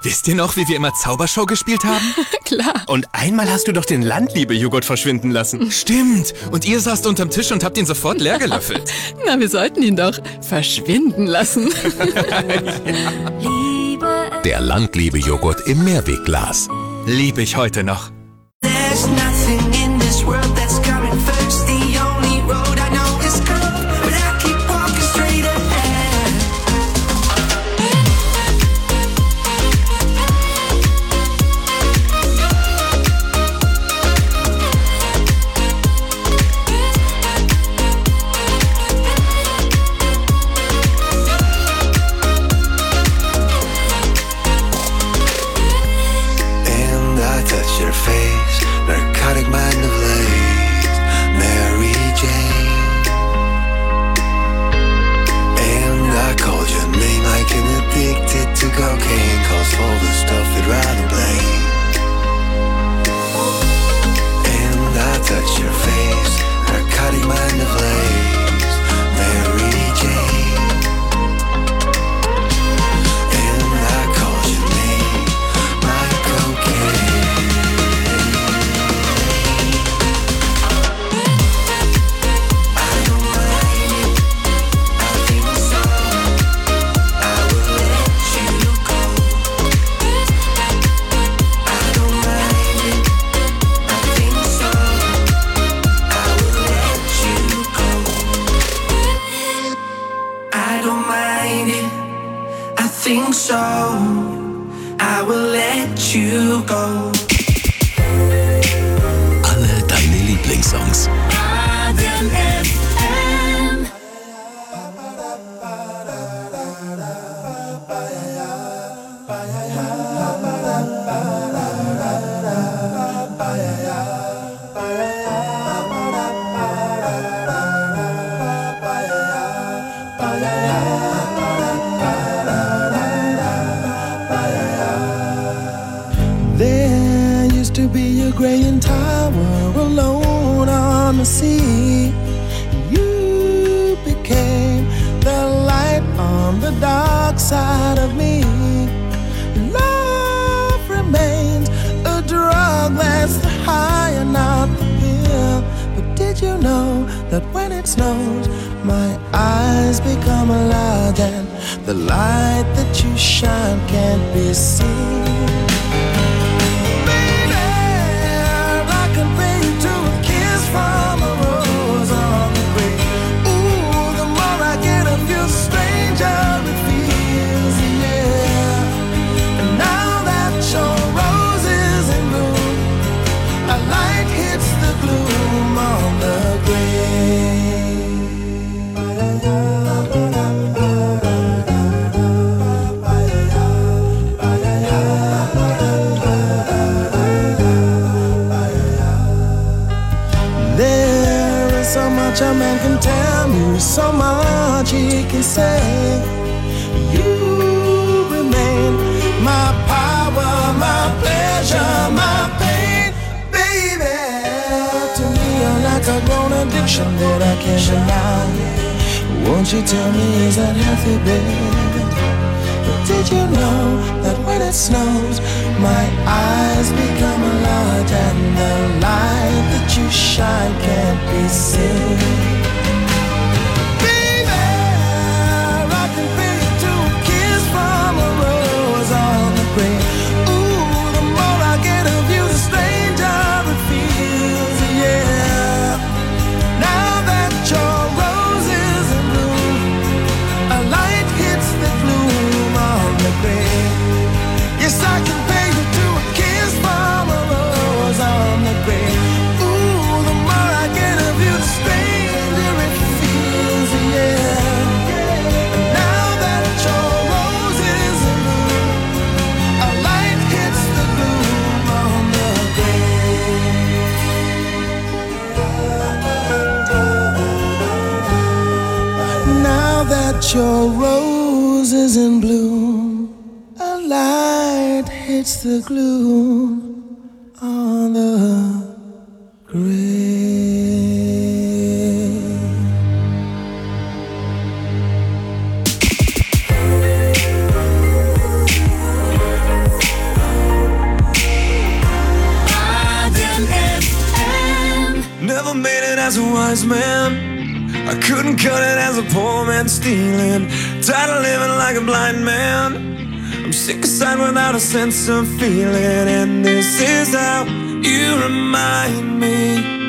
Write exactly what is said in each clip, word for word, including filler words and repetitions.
Wisst ihr noch, wie wir immer Zaubershow gespielt haben? Klar. Und einmal hast du doch den Landliebe-Joghurt verschwinden lassen. Stimmt. Und ihr saßt unterm Tisch und habt ihn sofort leer gelöffelt. Na, wir sollten ihn doch verschwinden lassen. Der Landliebe-Joghurt im Mehrwegglas. Liebe ich heute noch. There's nothing in this world that's coming first. The only road I know is curved, but I keep walking straight ahead. And I touch your face, narcotic mind of lace, Mary Jane. And I called your name like an addicted to cocaine, calls for the stuff I'd rather blame. And I touch your face, narcotic mind of lace, Mary Jane. And I called your name, my cocaine. I don't mind it, I think so. I will let you go. I don't mind it, I think so. I will let you go. I don't mind it, I think so. I will let you go. Alle deine Lieblingssongs. There used to be a graying tower alone on the sea. You became the light on the dark side of me. Love remains a drug that's the high and not the pill. But did you know that when it snows, my eyes become large and the light that you shine can't be seen? From a rose on the grave. Ooh, the more I get of you, stranger it feels, yeah. And now that your rose is in bloom, a light hits the gloom on the grave. There is so much a man can tell you, so much he can say. You remain my power, my pleasure, my pain, baby. To me, you're like a grown addiction that I can't deny. Won't you tell me, is that healthy, baby? But did you know that when it snows, my eyes become large and the light that you shine can't be seen? Baby, I can feel you to a kiss from a rose on the grave. Ooh, the more I get of you, the stranger it feels, yeah. Now that your rose is in bloom, a light hits the gloom on the grave. Yes, I can pay you to a kiss from a rose on the grave. Ooh, the more I get of you, the stranger it feels, yeah. And now that your rose is in bloom, a light hits the gloom on the grave. Now that your rose is in bloom, a light hits the gloom on the grave. as a wise man. I couldn't cut it as a poor man stealing. Tired of living like a blind man. I'm sick aside without a sense of feeling. And this is how you remind me.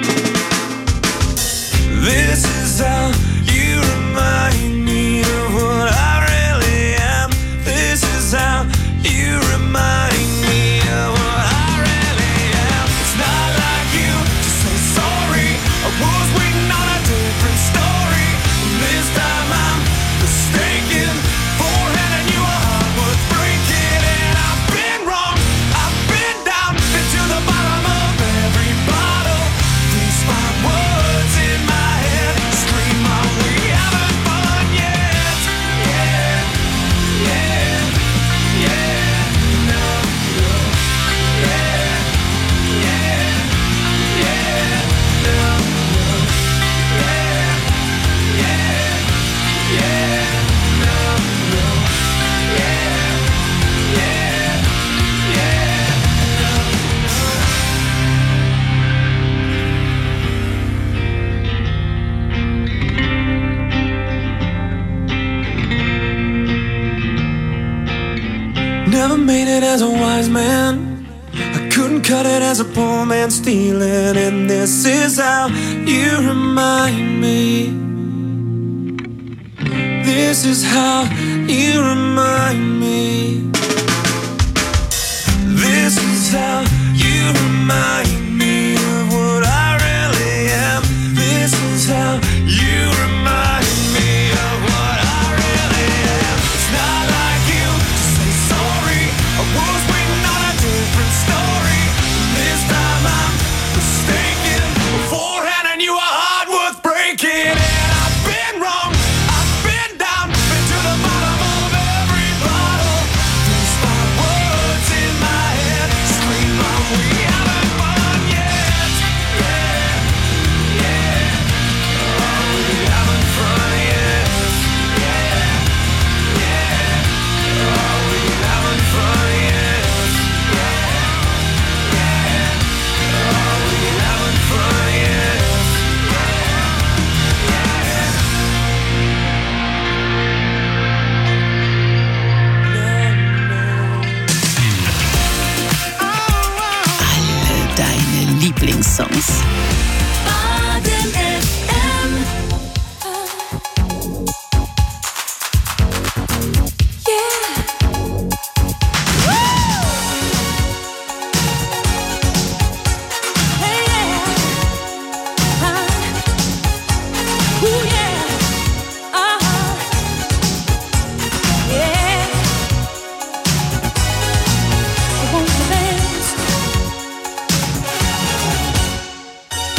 This is how you remind me of what I really am. This is how you remind me of what I really am. It's not like you to say sorry. I was waiting on a different story. This time I'm mistaken for handing you a heart worth breaking. And I've been wrong, I've been down into the bottom of every bottle. These five words in my head scream out, we haven't fun yet. Yeah, yeah, yeah, no, no, yeah, yeah, yeah, no, no, yeah, yeah, yeah, no, no, yeah, yeah, yeah, Never made it as a wise man. I couldn't cut it as a poor man stealing. And this is how you remind me. This is how you remind me. This is how you remind me of what I really am. This is how you remind me of what I really am. It's not like you to say sorry. I was waiting on a different story. This time I'm mistaken for handing you a heart worth breaking. And I've been wrong, I've been down, been to the bottom of every bottle. These five words in my head scream out, we haven't fun yet. Yeah, yeah, oh, we haven't fun yet. Yeah, yeah, oh, we haven't fun yet. Yeah, yeah, oh, we haven't fun yet. Alle deine Lieblingssongs. Baden F M. Yeah. Hey, yeah. Uh, ooh, yeah. Uh-huh. Yeah. I won't dance.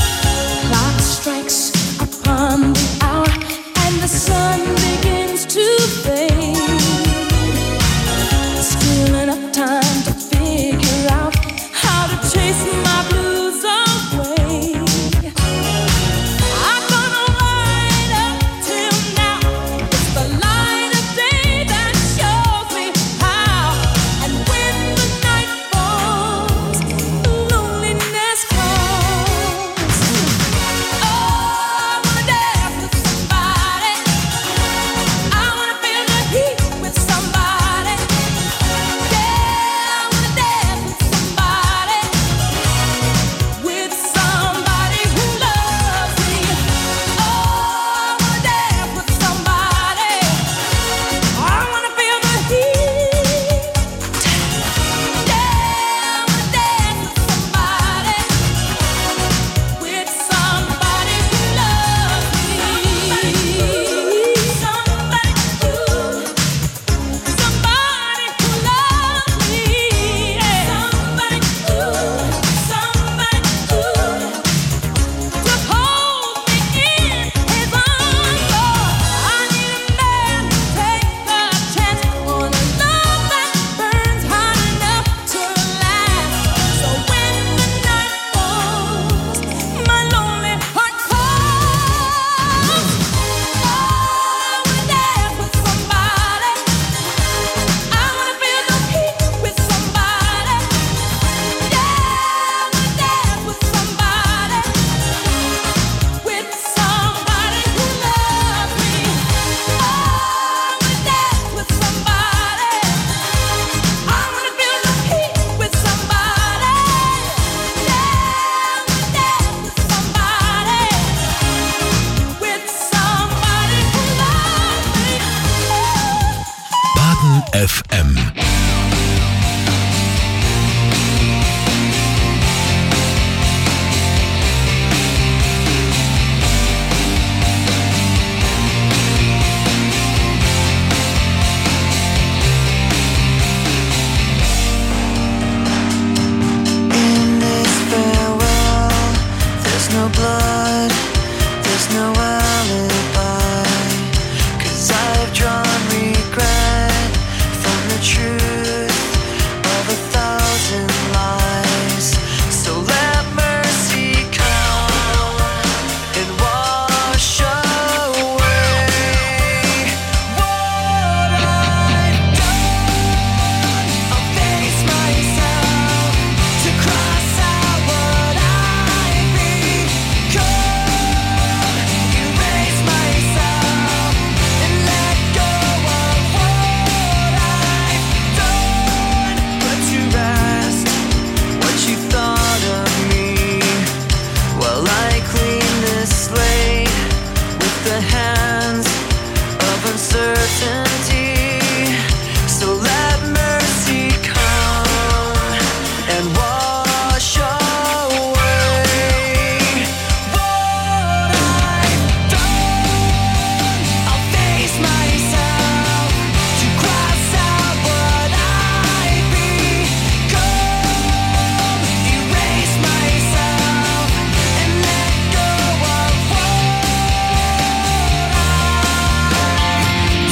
M. In this farewell, there's no blood, there's no alibi, 'cause I've drawn regret from the truth of a thousand lies. So let mercy come and wash away what I've done. I'll face myself to cross out what I've become, erase myself and let go of what I've done. Put to rest what you thought of me, while I clean this slate with the hands of uncertainty. So let mercy come and wash away what I've done. I'll face myself to cross out what I've become, erase myself and let go of what I've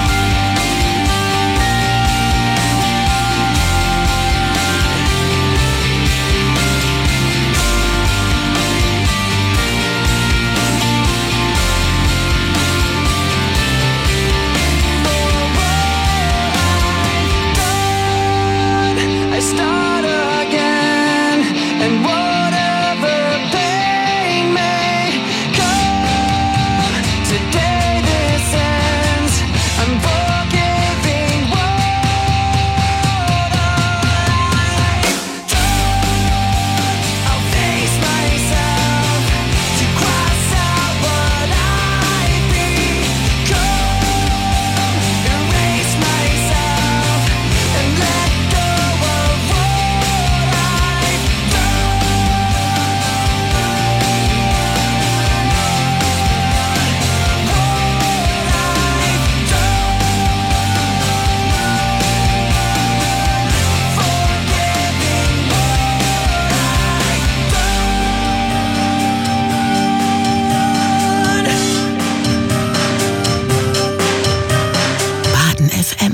done. I start again, and whatever pain may come, today this ends. I'm forgiving what I've done. I'll face myself to cross out what I've become, erase myself and let go of what I've Baden F M.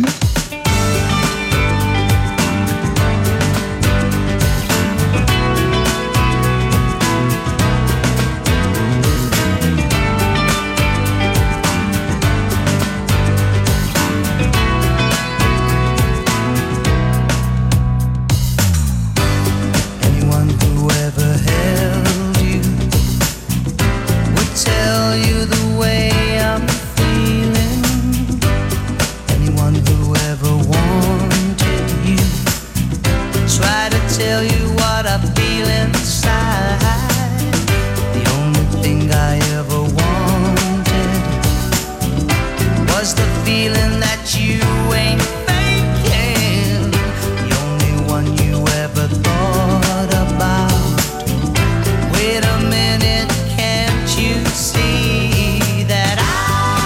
Anyone who ever held you would tell you the way I'm feeling. Anyone who ever wanted you try to tell you what I feel inside. The only thing I ever wanted was the feeling that you ain't faking. The only one you ever thought about. Wait a minute, can't you see that I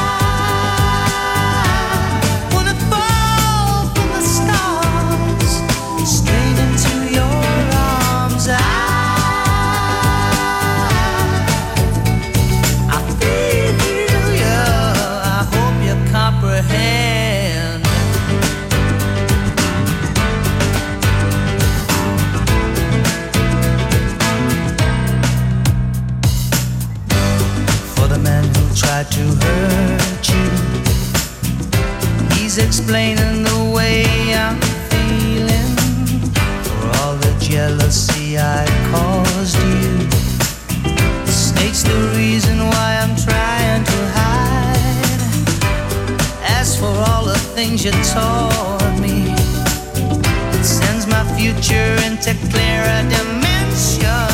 wanna fall from the stars straight into your arms? I I feel you. I hope you comprehend. For the man who tried to hurt you, he's explaining the way I'm feeling. For all the jealousy I caused you, the snake's the reason why I'm trying to hide. As for all the things you taught me, it sends my future into clearer dimensions.